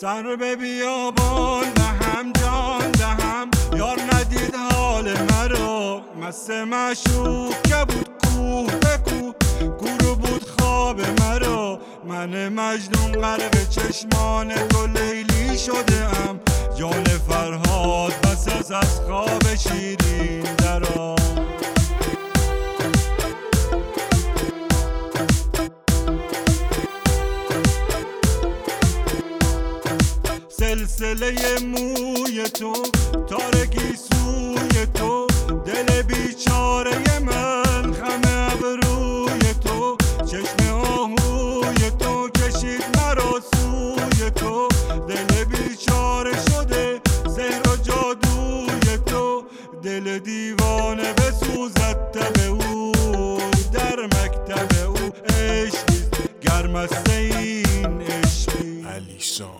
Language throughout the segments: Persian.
سر به بیابان دهم جان دهم، یار ندید حال مرا. مست معشوق که بود کوه به کوه، گورو بود خواب مرا. من مجنون غرق چشمان تو لیلی شده ام، جان فرهاد بس از خواب شیرین درآ. سلسله موی تو، تارگی سوی تو، دل بیچاره من خم ابروی تو. چشم آهوی تو کشید مرا سوی تو، دل بیچاره شده سحر و جادوی تو. دل دیوانه بسوزد تب او، در مکتب او عشقی گرم است این عشقی. علی سام.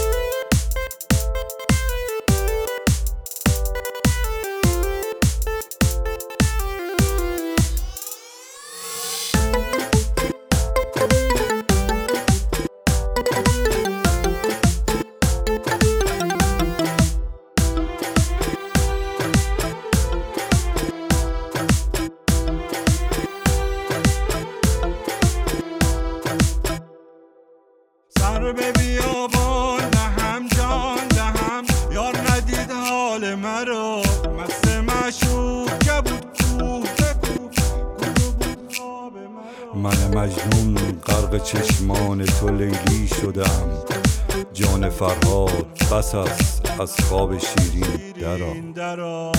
سر به بیابان دهم جان دهم، یار ندید حال مرا. مست معشوق که بود کوه به کوه، گورو بود خواب مرا. من مجنون غرق چشمان تو لیلی شدم، جان فرهاد بس است از خواب شیرین درآ.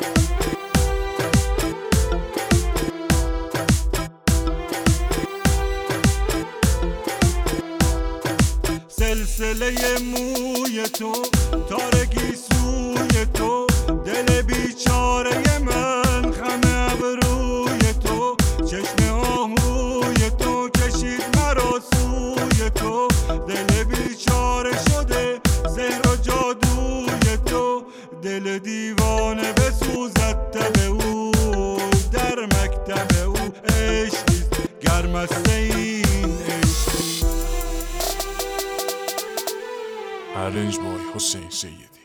سلسله موی تو، تارگی سوی تو، دل بیچاره من خم ابروی تو. چشم آهوی تو کشید مرا سوی تو، دل بیچاره شده سحر و جادوی تو. دل دیوانه بسوزد تب او، در مکتب او عشقی گرم است این عشقی. Arranged by Hussein Sayyidi.